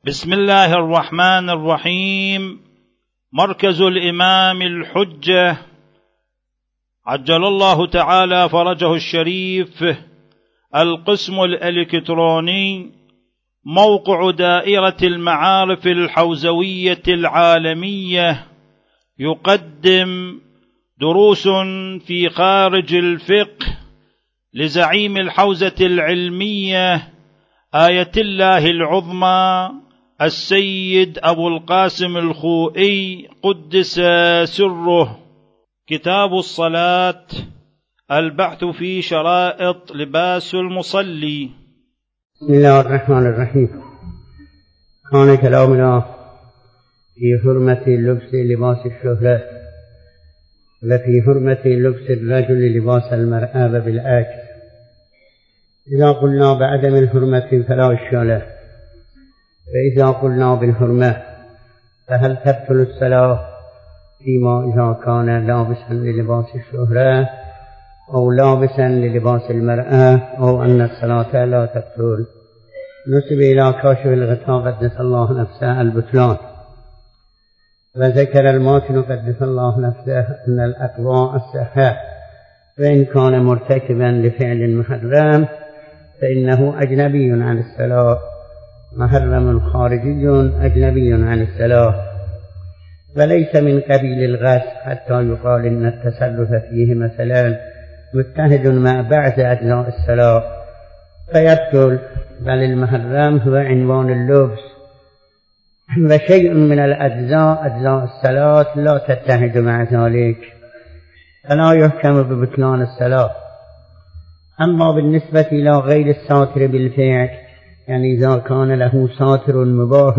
بسم الله الرحمن الرحيم. مركز الإمام الحجة عجل الله تعالى فرجه الشريف، القسم الإلكتروني، موقع دائرة المعارف الحوزوية العالمية، يقدم دروس في خارج الفقه لزعيم الحوزة العلمية آية الله العظمى السيد أبو القاسم الخوئي قدس سره. كتاب الصلاة، البحث في شرائط لباس المصلي. بسم الله الرحمن الرحيم. كان كلامنا في حرمة لبس لباس الشهرة وفي حرمة لبس الرجل لباس المرأة وبالعكس. إذا قلنا بعدم الحرمة فلا إشكال له، فإذا قلنا بالحرمة فهل تبطل الصلاة فيما إذا كان لابسا للباس الشهرة أو لابسا للباس المرأة، أو أن الصلاة لا تبطل؟ نسب إلى كاشف الغطاء قدس الله نفسه البطلان، وذكر الماتن قدس الله نفسه أن الأقوى الصحة، فإن كان مرتكبا لفعل محرم فإنه أجنبي عن الصلاة، محرم خارجي أجنبي عن الصلاة، وليس من قبيل الغسل حتى يقال إن التصرف فيه مثلا متحد مع بعض أجزاء الصلاة فيبطل، بل المحرم هو عنوان اللبس، وشيء من الأجزاء أجزاء الصلاة لا تتحد مع ذلك فلا يحكم ببطلان الصلاة. أما بالنسبة إلى غير الساتر بالفعل، يعني إذا كان له ساتر مباح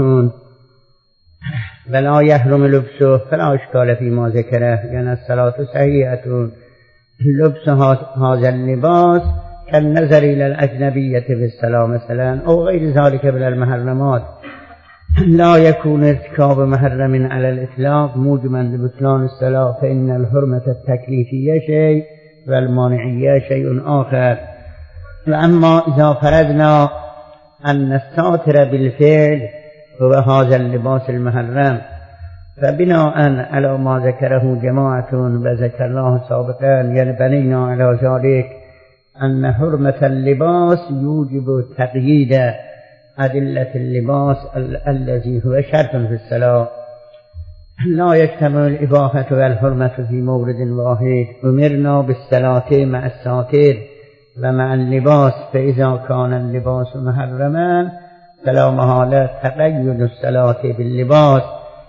ولا يحرم لبسه فلا إشكال فيما ذكره، لأن الصلاة صحيحة. لبس هذا اللباس كالنظر إلى الأجنبية في الصلاة مثلا أو غير ذلك من المحرمات، لا يكون ارتكاب محرم على الإطلاق موجبا لبطلان الصلاة، فإن الحرمة التكليفية شيء والمانعية شيء آخر. وأما إذا فرضنا أن الساتر بالفعل هو هذا اللباس المحرم، فبناء على ما ذكره جماعة وذكرناه سابقا بنينا على ذلك أن حرمة اللباس يوجب تقييد أدلة اللباس الذي هو شرط في الصلاة، لا يجتمع الإباحة والحرمة في مورد واحد. أمرنا بالصلاة مع الساتر ومع اللباس، فإذا كان اللباس محرما فلا محالة تقيد الصلاة باللباس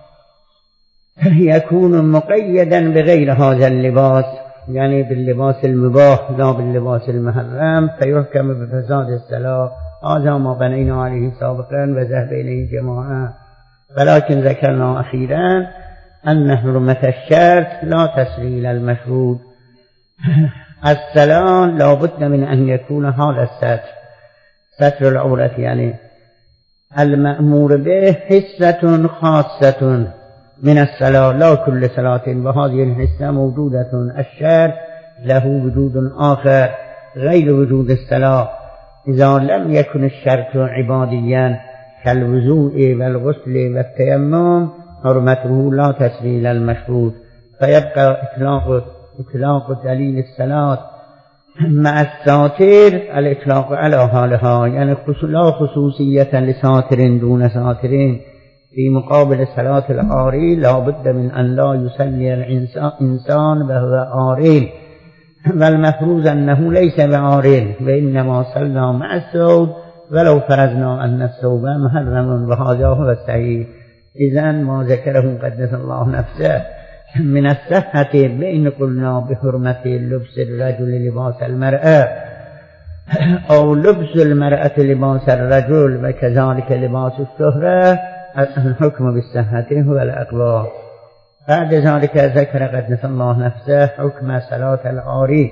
يكون مقيدا بغير هذا اللباس، يعني باللباس المباح لا باللباس المحرم، فيحكم بفساد الصلاة. هذا ما بنينا عليه سابقا وذهب إليه جماعة، ولكن ذكرنا أخيرا أن حرمة الشرط لا تسري إلى المشروط. الصلاة لا بد من أن يكون هذا الستر، ستر العورة، يعني المأمور به حصة خاصة من الصلاة لا كل صلاة، وهذه الحصة موجودة. الشرط له وجود آخر غير وجود الصلاة. إذا لم يكن الشرط عباديا كالوضوء والغسل والتيمم حرمته لا تسري إلى المشروط، فيبقى إطلاق دليل الصلاة مع الساتر الإطلاق على حالها، يعني لا خصوصية لساتر دون ساترين. في مقابل صلاة العاري لا بد من أن لا يصلي الإنسان وهو عاري، والمفروض أنه ليس بعاري وإنما صلى مع الثوب ولو فرضنا أن الثوب محرم، وهذا هو الصحيح. إذن ما ذكره قدس الله نفسه من الصحة بإن قلنا بحرمة لبس الرجل لباس المرأة أو لبس المرأة لباس الرجل وكذلك لباس الشهرة، الحكم بالصحة هو الأقوى. بعد ذلك ذكر قدس الله نفسه حكم صلاة العاري.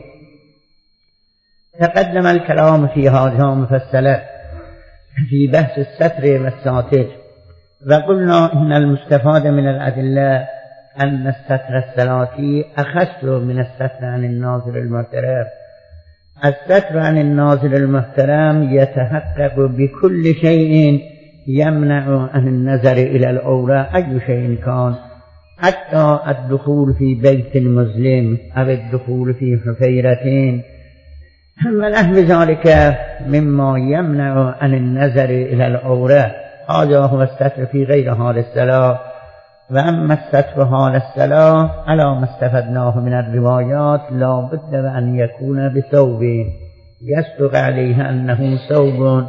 تقدم الكلام في هذا مفصلا في بحث الستر والساتر، وقلنا إن المستفاد من الأدلة أن الستر الصلاتي أخص من الستر عن الناظر المحترم. الستر عن الناظر المحترم يتحقق بكل شيء يمنع عن النظر إلى العورة أي شيء كان، حتى الدخول في بيت المسلم أو الدخول في حفيرتين ونحو ذلك مما يمنع عن النظر إلى العورة. هذا هو الستر في غير حال الصلاة. وأما الستر حال الصلاة على ما استفدناه من الروايات لا بد وأن يكون بثوب يصدق عليه أنه ثوب.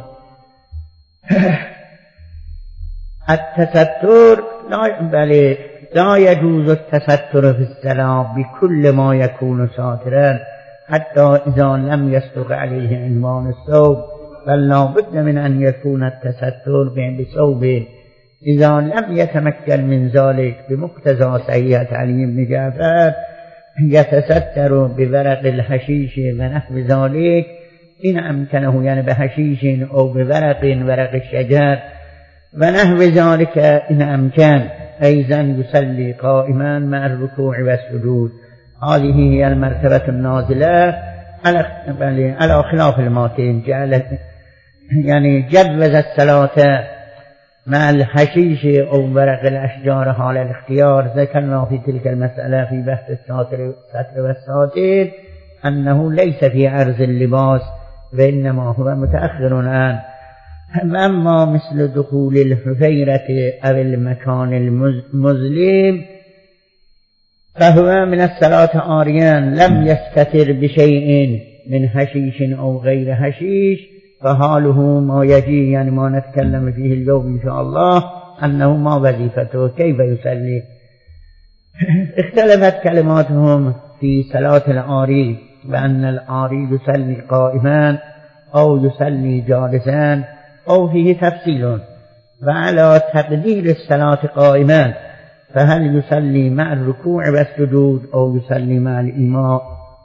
التستر لا يجوز التستر في الصلاة بكل ما يكون ساترا، حتى إذا لم يصدق عليه عنوان الثوب، بل لا بد من أن يكون التستر بثوب. إذا لم يتمكن من ذلك بمقتضى صحيحة علي بن جعفر يتستر بورق الحشيش ونحو ذلك إن أمكنه، يعني بحشيش أو بورق الشجر ونحو ذلك إن أمكن. أيضا يصلي قائما مع الركوع والسجود. هذه هي المرتبة النازلة على خلاف الماتين، يعني جوز الصلاة مع الحشيش أو ورق الأشجار حال الاختيار. ذكرنا في تلك المسألة في بحث الستر والساتر أنه ليس في عرض اللباس وإنما هو متأخر عنه. أما مثل دخول الحفيرة أو المكان المظلم فهو من الصلاة عاريان لم يستتر بشيء من حشيش أو غير حشيش، فحاله ما يجي، يعني ما نتكلم فيه اليوم إن شاء الله، أنه ما وظيفته كيف يصلي. اختلفت كلماتهم في صلاة العاري، بأن العاري يصلي قائما أو يصلي جالسا أو فيه تفصيل. وعلى تقدير الصلاة قائما فهل يصلي مع الركوع والسجود أو يصلي مع الإمام؟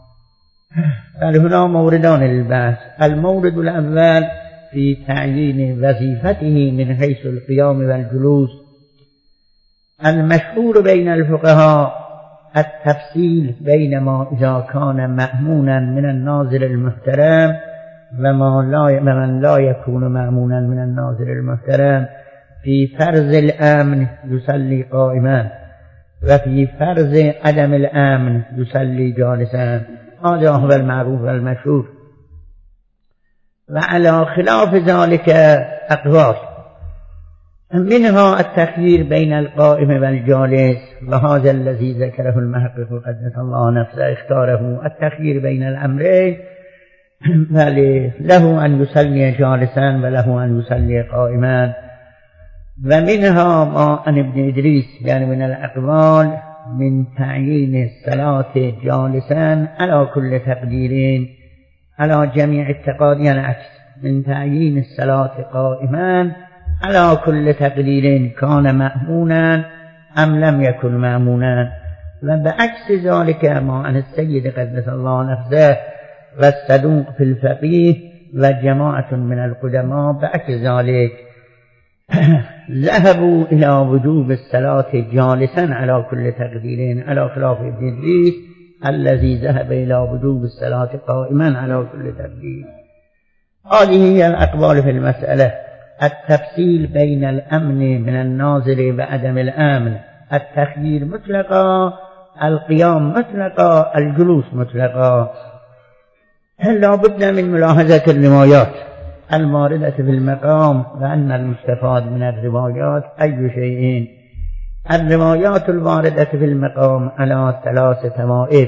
فهنا موردان للبحث. المورد الأول في تعيين وظيفته من حيث القيام والجلوس. المشهور بين الفقهاء التفصيل بين ما إذا كان مأمونا من الناظر المحترم ومن لا يكون مأمونا من الناظر المحترم. في فرض الأمن يصلي قائما، وفي فرض عدم الأمن يصلي جالسا. هذا هو المعروف والمشهور. وعلى خلاف ذلك أقوال، منها التخيير بين القائم والجالس، وهذا الذي ذكره المحقق قدس الله نفسه اختاره، التخيير بين الأمرين، له أن يصلي جالسا وله أن يصلي قائما. ومنها ما عن ابن إدريس، يعني من الأقوال من تعيين الصلاة جالسا على كل تقديرين على جميع التقادير، العكس من تعيين الصلاة قائما على كل تقدير كان مأمونا أم لم يكن مأمونا. وبعكس ذلك ما عن السيد قدس الله نفسه والصدوق في الفقيه وجماعة من القدماء بعكس ذلك ذهبوا إلى وجوب الصلاة جالسا على كل تقدير، على خلاف ابن إدريس الذي ذهب إلى وجوب الصلاة قائما على كل تقدير. هذه هي الأقوال في المسألة. التفصيل بين الأمن من الناظر وعدم الأمن، التخيير مطلقا، القيام مطلقا، الجلوس مطلقا. لا بد من ملاحظة الروايات الواردة في المقام، وأن المستفاد من الروايات أي شيء. الروايات الواردة في المقام على 3 طوائف،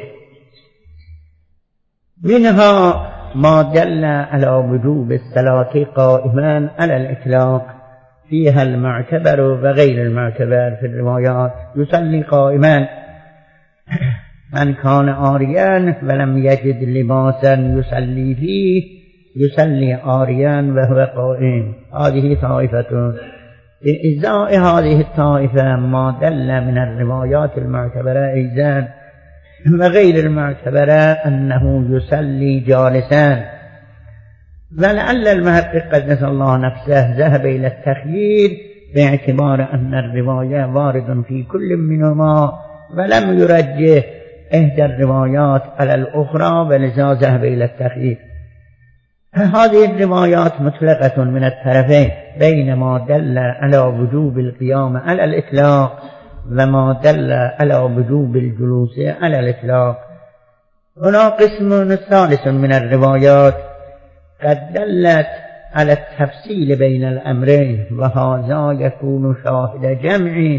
منها ما دل على وجوب الصلاة قائما على الإطلاق، فيها المعتبر وغير المعتبر في الروايات. يصلي قائما من كان عاريا ولم يجد لباسا يصلي فيه يصلي عاريا وهو قائم. هذه طائفة. بإزاء هذه الطائفة ما دل من الروايات المعتبرة أيضا وغير المعتبرة أنه يصلي جالسا. ولعل المحقق قدس الله نفسه ذهب إلى التخيير باعتبار أن الرواية وارد في كل منهما، ولم يرجح إحدى الروايات على الأخرى، ولذا ذهب إلى التخيير. هذه الروايات مطلقة من الطرفين بينما دل على وجوب القيام على الإطلاق وما دل على وجوب الجلوس على الإطلاق. هنا قسم ثالث من الروايات قد دلت على التفصيل بين الأمرين وهذا يكون شاهد جمع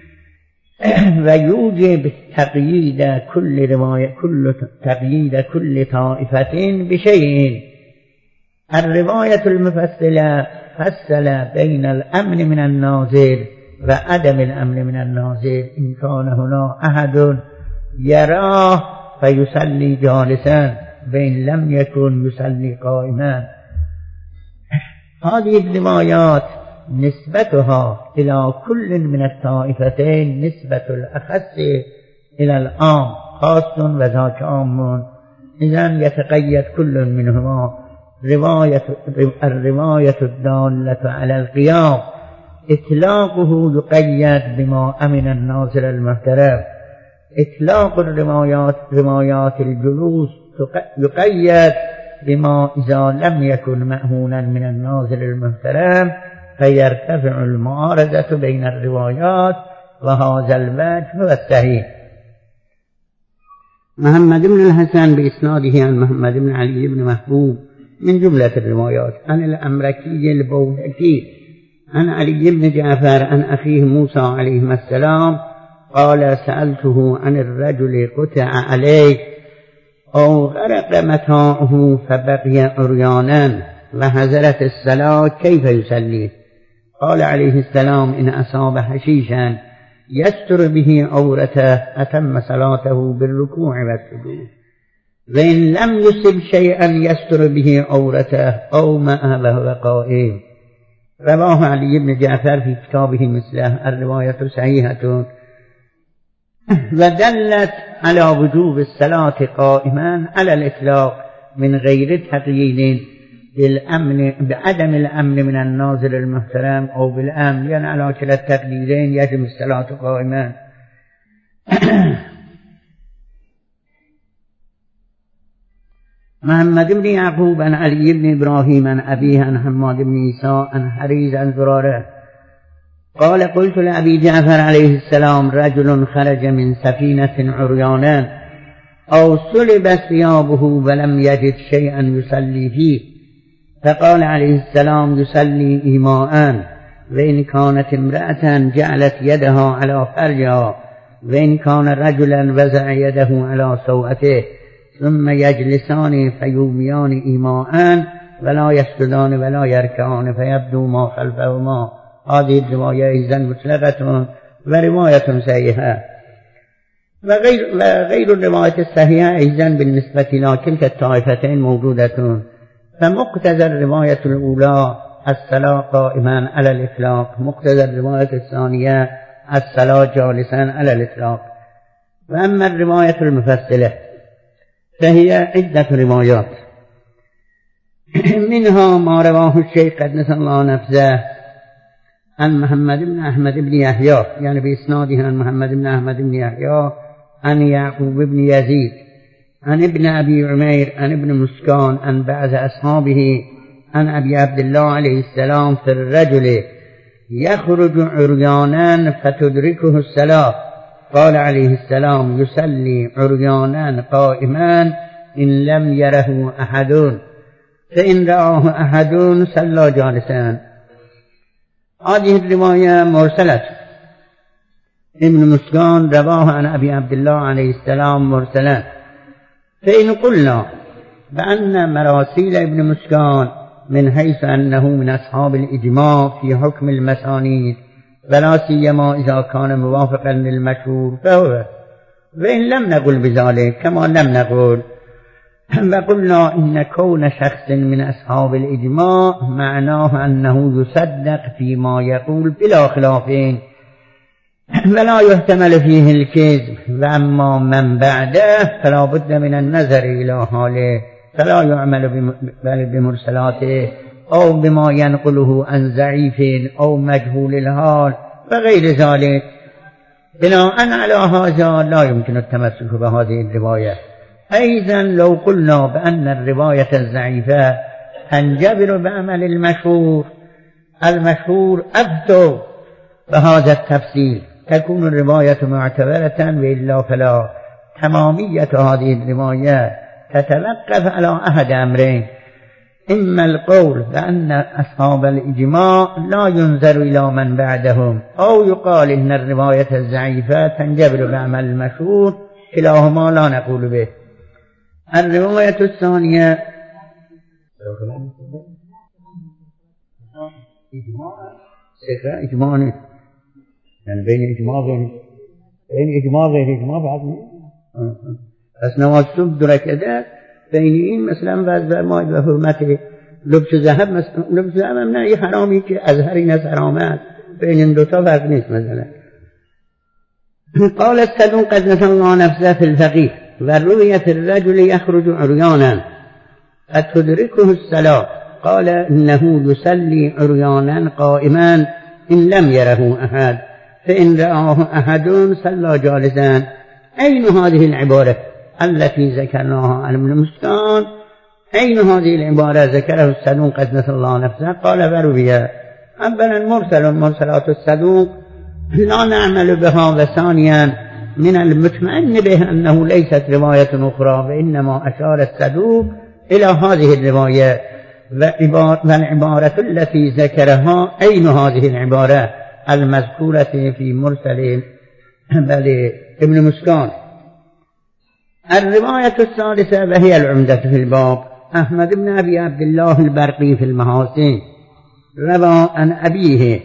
ويوجب تقييد كل طائفة بشيء. الرواية المفصلة فصل بين الأمن من النازل وعدم الأمن من النازل. إن كان هنا أحد يراه فيصلي جالسا وإن لم يكن يصلي قائما. هذه الروايات نسبتها إلى كل من الطائفتين نسبة الأخص إلى العام، خاص وذاك عام. إذن يتقيد كل منهما الرواية الدالة على القيام إطلاقه يقيد بما أمن النازل المحترم. إطلاق روايات الجلوس يقيد بما إذا لم يكن مأهونا من النازل المحترم فيرتفع المعارضة بين الروايات وهذا الوجه هو الصحيح. محمد بن الحسن بإسناده عن محمد بن علي بن محبوب من جملة الروايات عن الأمركي البولكي عن علي بن جعفر عن أخيه موسى عليه السلام قال سألته عن الرجل قطع عليه أو غرق متاعه فبقي عريانا وحضرت الصلاة كيف يصلي؟ قال عليه السلام إن أصاب حشيشا يستر به عورته أتم صلاته بالركوع والسجود، وإن لم يصب شيئا يستر به عورته أو ما وهو قائم. رواه علي بن جعفر في كتابه مثله. الرواية صحيحة ودلت على وجوب الصلاة قائما على الإطلاق من غير تقييد بعدم الأمن من النازل المحترم أو بالأمن، يعني على كلا التقديرين يجب الصلاة قائما. محمد بن يعقوب عن علي بن إبراهيم عن أبيه عن حماد بن عيسى عن حريز عن زرارة قال قلت لأبي جعفر عليه السلام رجل خرج من سفينة عريانا أو صلب ثيابه ولم يجد شيئا يصلي فيه، فقال عليه السلام يصلي إيماء، وإن كانت امرأة جعلت يدها على فرجها، وإن كان رجلا وزع يده على سوءته، ثم يجلسان فيوميان إيماء ولا يسجدان ولا يركعان فيبدو ما خلفهما. هذه الرواية إذن مطلقة ورواية صحيحة. وغير الرواية الصحيحة إذن بالنسبة إلى تلك الطائفتين موجودة. فمقتضى الرواية الأولى الصلاة قائما على الإطلاق، مقتضى الرواية الثانية الصلاة جالسا على الإطلاق. وأما الرواية المفصلة فهي عدة روايات، منها ما رواه الشيخ قدس الله نفسه عن محمد بن أحمد بن يحيى، يعني بإسناده عن محمد بن أحمد بن يحيى عن يعقوب بن يزيد عن ابن أبي عمير عن ابن مسكان عن بعض أصحابه عن أبي عبد الله عليه السلام في الرجل يخرج عريانا فتدركه الصلاة، قال عليه السلام يصلي عريانا قائما إن لم يره أحد، فإن رآه أحد صلى جالسا. هذه الرواية مرسلة. ابن مسكان رواه عن أبي عبد الله عليه السلام مرسلا. فإن قلنا بأن مراسيل ابن مسكان من حيث أنه من أصحاب الإجماع في حكم المسانيد ولا سيما إذا كان موافقا للمشهور فهو، وإن لم نقل بذلك كما لم نقل وقلنا إن كون شخص من أصحاب الإجماع معناه أنه يصدق فيما يقول بلا خلافين ولا يحتمل فيه الكذب. وأما من بعده فلا بد من النظر إلى حاله فلا يعمل بمرسلاته أو بما ينقله عن ضعيف أو مجهول الحال وغير ذلك. بناء على هذا لا يمكن التمسك بهذه الرواية. أيضا لو قلنا بأن الرواية الضعيفة تنجبر بعمل المشهور أبدو بهذا التفصيل تكون الرواية معتبرة وإلا فلا. تمامية هذه الرواية تتوقف على أحد أمرين: إما القول بأن أصحاب الإجماع لا ينظر إلى من بعدهم، أو يقال إن الرواية الضعيفة تنجبر بعمل المشهور، كلاهما لا نقول به. الرواية الثانية إجماع يعني بين إجماع غير إجماع بعد بس نماز صبح دركده بین این مثلا وضع ما و حرمت لبس ذهب، لبس ذهب هم نه، یه حرامی که از هر این از حرامت، بین این دوتا فرق نیست. مثلا قال الصدوق قدس الله نفسه في الفقيه ورؤية الرجل يخرج عريانا قد تدركه الصلاة قال إنه يصلي عريانا قائما إن لم يره أحد فإن رآه أحد صلى جالسا. أين هذه العبارة التي ذكرناها عن ابن مسكان؟ أين هذه العبارة ذكره الصدوق قدس الله نفسه؟ قال وروية. أولا مرسلات الصدوق لا نعمل بها، وثانيا من المطمئن به أنه ليست رواية أخرى، وإنما أشار الصدوق إلى هذه الرواية والعبارة التي ذكرها. أين هذه العبارة المذكورة في مرسل ابن مسكان؟ الرواية الثالثة وهي العمدة في الباب: أحمد بن أبي عبد الله البرقي في المحاسن روى عن أبيه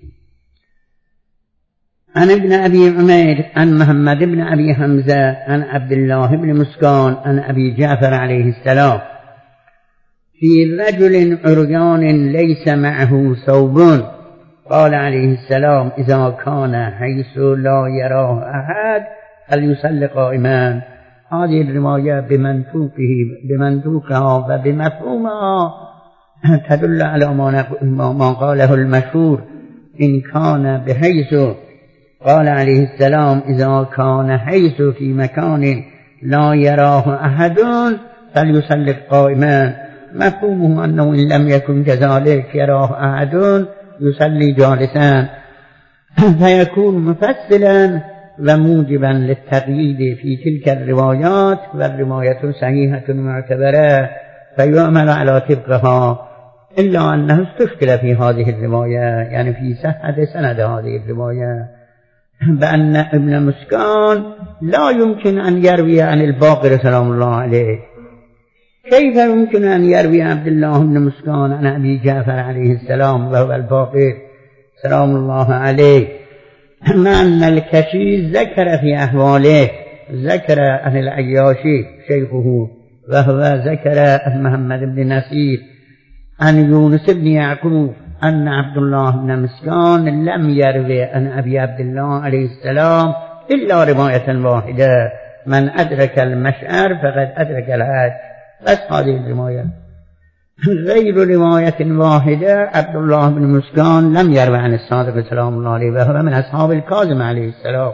عن ابن أبي عمير عن محمد بن أبي حمزة عن عبد الله بن مسكان عن أبي جعفر عليه السلام في رجل عريان ليس معه ثوب قال عليه السلام: إذا كان حيث لا يراه أحد فليصلي قائما. هذه الرواية بمنطوقها وبمفهومها تدل على ما قاله المشهور: إن كان بحيث، قال عليه السلام: إذا كان حيث في مكان لا يراه أحد فليصلي قائما. مفهومه أنه إن لم يكن كذلك يراه أحد يصلي جالسا، فيكون مفصلا وموجبا للتقييد في تلك الروايات، والرواية صحيحة معتبرة فيعمل على طبقها، إلا أنه استشكل في هذه الرواية، يعني في صحة سند هذه الرواية، بأن ابن مسكان لا يمكن أن يروي عن الباقر سلام الله عليه. كيف يمكن أن يروي عبد الله بن مسكان عن أبي جعفر عليه السلام وهو الباقر سلام الله عليه، مع أن الكشي ذكر في أحواله، ذكر عن العياشي شيخه، وهو ذكر محمد بن نصير عن يونس بن يعقوب أن عبد الله بن مسكان لم يروي عن أبي عبد الله عليه السلام إلا رواية واحدة: من أدرك المشعر فقد أدرك الحج. بس هذه الرواية، غير رواية واحدة. عبد الله بن مسكان لم يروي عن الصادق سلام الله عليه وهو من أصحاب الكاظم عليه السلام.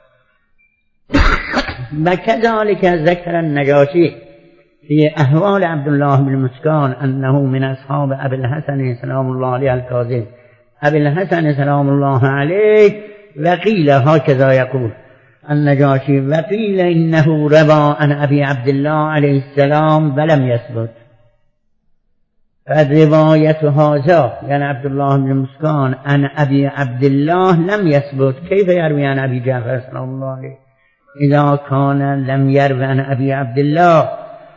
وكذلك ذكر النجاشي في أحوال عبد الله بن مسكان أنه من أصحاب أبي الحسن سلام الله عليه الكاظم، أبي الحسن سلام الله عليه. وقيل هكذا يقول النجاشي: وقيل إنه روى عن أبي عبد الله عليه السلام ولم يثبت. فالرواية هذا يعني عبد الله بن مسكان عن أبي عبد الله لم يثبت، كيف يروي عن أبي جعفر سلام الله عليه إذا كان لم يروي عن أبي عبد الله؟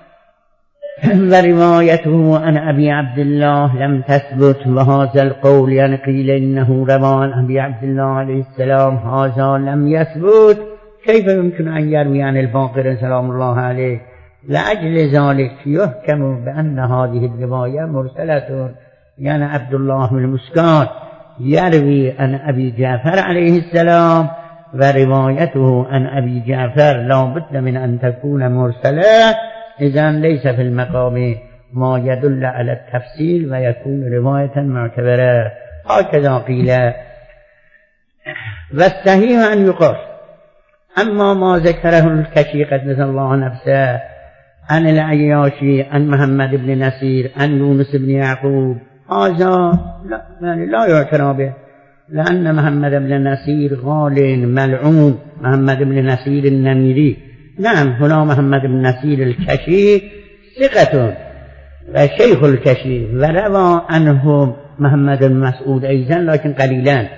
وروايته عن أبي عبد الله لم تثبت. وهذا القول يعني قيل إنه روى عن أبي عبد الله عليه السلام، هذا لم يثبت، كيف يمكن أن يروي عن الباقر سلام الله عليه؟ لأجل ذلك يحكم بأن هذه الرواية مرسلة، يعني عبد الله بن مسكان يروي عن أبي جعفر عليه السلام، وروايته عن أبي جعفر لا بد من أن تكون مرسلة، إذن ليس في المقام ما يدل على التفصيل ويكون رواية معتبرة. هكذا قيل. والصحيح أن يقال. أما ما ذكره الكشي قدس الله نفسه عن العياشي عن محمد بن نصير عن يونس بن يعقوب. هذا لا يعتنى به، لأن محمد بن نصير غال ملعون، محمد بن نصير النميري. نعم هنا محمد بن نصير الكشي ثقة وشيخ الكشي، وروى عنه محمد بن مسعود أيضا لكن قليلا.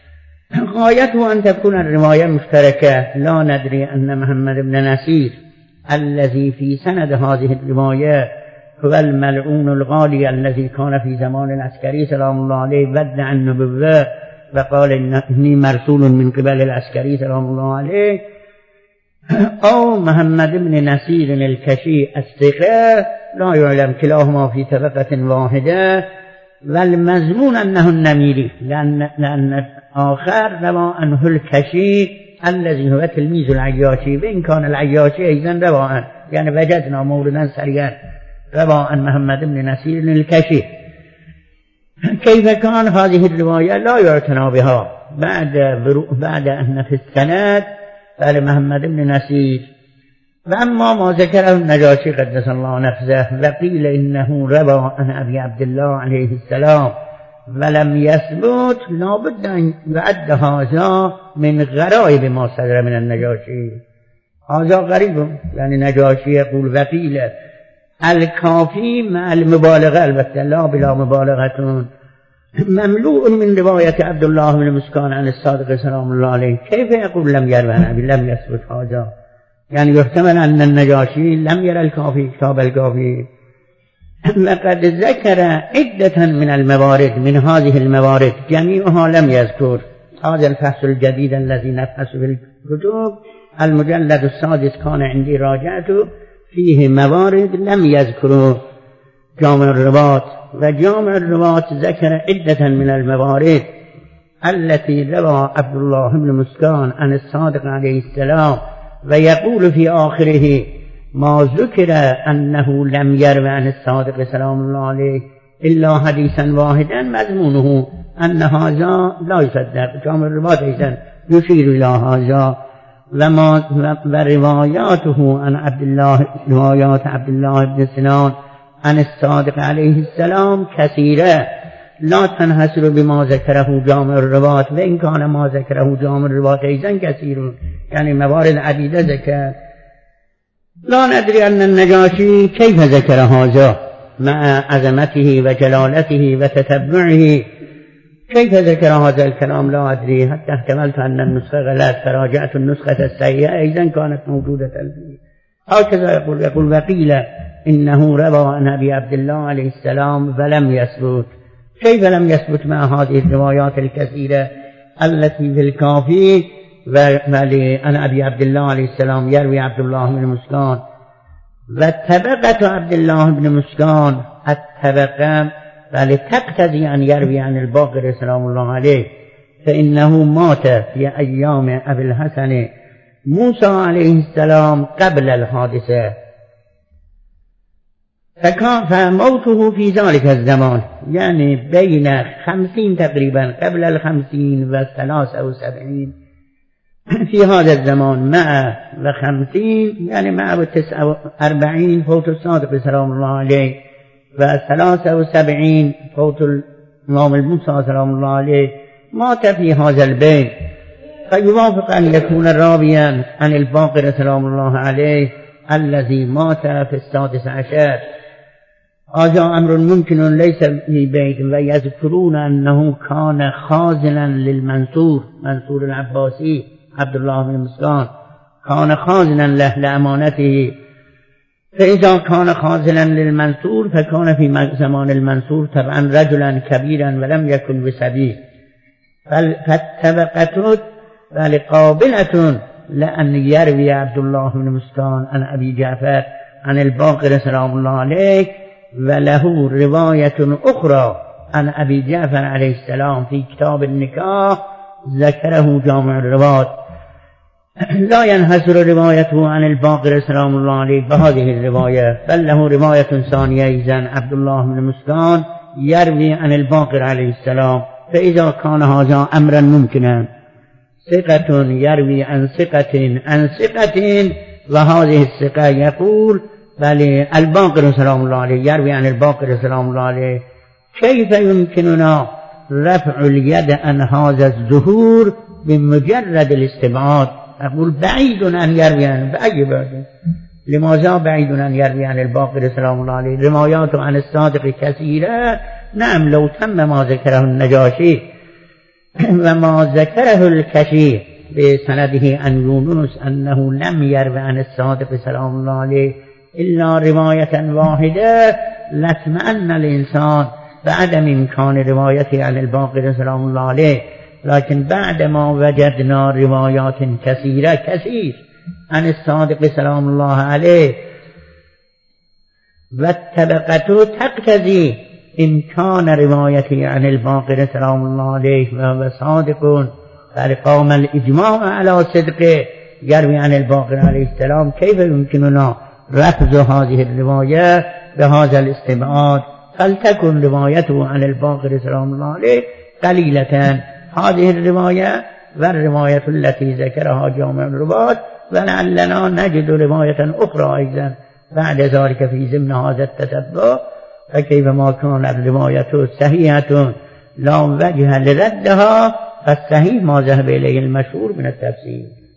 غايته أن تكون الرواية مشتركة. لا ندري أن محمد بن نصير الذي في سند هذه الرواية هو الملعون الغالي الذي كان في زمان العسكري سلام الله عليه ودع النبوة وقال إني مرسول من قبل العسكري سلام الله عليه، أو محمد بن نصير الكشي الثقة، لا يعلم، كلاهما في طبقة واحدة. والمضمون أنه النميري، لأن آخر روى عنه الكشي الذي هو تلميذ العياشي، وإن كان العياشي أيضا روى عنه، يعني وجدنا موردا سريعا روى عن محمد بن نصير الكشي. كيف كان هذه الرواية لا يعتنى بها بعد أن في السند قال محمد بن نصير. وأما ما ذكره النجاشي قدس الله نفسه وقيل إنه روى عن أبي عبد الله عليه السلام ولم يثبت، لابد أن يعد هذا من غرائب ما صدر من النجاشي. هذا غريب، يعني نجاشي يقول وقيل الكافي مع المبالغة، البته لا بلا مبالغة، مملوء من رواية عبد الله بن مسكان عن الصادق سلام الله عليه. كيف يقول لم يروى عن أبي؟ لم يثبت هذا، يعني يحتمل أن النجاشي لم يرى الكافي، كتاب الكافي. لقد ذكر عدة من الموارد، من هذه الموارد جميعها لم يذكر. هذا الفحص الجديد الذي نبحث في الكتب، المجلد السادس كان عندي راجعته، فيه موارد لم يذكروا جامع الرباط. وجامع الرباط ذكر عدة من الموارد التي روى عبد الله بن مسكان عن الصادق عليه السلام، ويقول في آخره ما ذكر أنه لم يروي عن الصادق سلام الله عليه إلا حديثا واحدا مضمونه أن هذا لا يصدق. جامع الرباط إذن يشير إلى هذا. ورواياته عن عبد الله، روايات عبد الله بن سنان عن الصادق عليه السلام كثيرة لا تنحصر بما ذكره جامع الرباط، وإن كان ما ذكره جامع الرباط أيضا كثير، يعني موارد عديدة ذكر. لا ندري أن النجاشي كيف ذكر هذا مع عظمته وجلالته وتتبعه، كيف ذكر هذا الكلام لا أدري، حتى احتملت أن النسخة غلط فراجعت النسخة السيئة أيضا كانت موجودة فيه. هكذا يقول وقيل إنه روى عن أبي عبد الله عليه السلام ولم يثبت. كيف لم يثبت مع هذه الروايات الكثيرة التي في الكافي؟ عن أبي عبد الله عليه السلام يروي عبد الله بن مسكان، وطبقة عبد الله بن مسكان الطبقة تقتضي أن يروي عن الباقر سلام الله عليه، فإنه مات في أيام أبي الحسن موسى عليه السلام قبل الحادثة، فموته في ذلك الزمان، يعني بين 50 تقريبا، قبل 50 و73 في هذا الزمان، مع 50 يعني مع 49 فوت الصادق سلام الله عليه، و73 فوت الإمام الموسى سلام الله عليه، مات في هذا البين. فيوافق أن يكون راويا عن الباقر سلام الله عليه الذي مات في 16. هذا أمر ممكن ليس في بيت. ويذكرون أنه كان خازنا للمنصور، منصور العباسي عبد الله بن مسكان كان خازنا له لأمانته، فإذا كان خازنا للمنصور فكان في زمان المنصور طبعا رجلا كبيرا ولم يكن بسبيل، فالطبقة قابلة لأن يروي عبد الله بن مسكان عن أبي جعفر عن الباقر سلام الله عليه، وله رواية أخرى عن أبي جعفر عليه السلام في كتاب النكاح ذكره جامع الرباط. لا ينحصر روايته عن الباقر سلام الله عليه بهذه الرواية، بل له رواية ثانية إذن عبد الله بن مسكان يروي عن الباقر عليه السلام. فإذا كان هذا أمرا ممكنا، ثقة يروي عن ثقة عن ثقة، وهذه الثقة يقول بل الباقر سلام الله عليه يروي عن الباقر سلام الله عليه كيف يمكننا رفع اليد عن هذا الظهور بمجرد الاستبعاد؟ أقول بعيد أن يروي عن بأي بعد. لماذا بعيد أن يروي عن الباقر سلام الله عليه؟ روايات عن الصادق كثيرة. نعم لو تم ما ذكره النجاشي وما ذكره الكشي بسنده عن يونس أنه لم يروي عن الصادق سلام الله عليه إلا رواية واحدة لاطمأن الإنسان بعدم إمكان روايته عن الباقر سلام الله عليه. لكن بعدما وجدنا روايات كثيرة كثير عن الصادق سلام الله عليه والطبقة تقتضي إمكان روايته عن الباقر سلام الله عليه وهو صادق فقام الإجماع على صدقه يروي عن الباقر عليه السلام، كيف يمكننا رفض هذه الرواية بهذا الاستبعاد؟ فلتكن روايته عن الباقر سلام الله عليه قليلة هذه الرواية والرواية التي ذكرها جامع الرباط، ولعلنا نجد رواية أخرى أيضا بعد ذلك في ضمن هذا التتبع. فكيفما كانت الرواية صحيحة لا وجه لردها فالصحيح ما ذهب إليه المشهور من التفسير.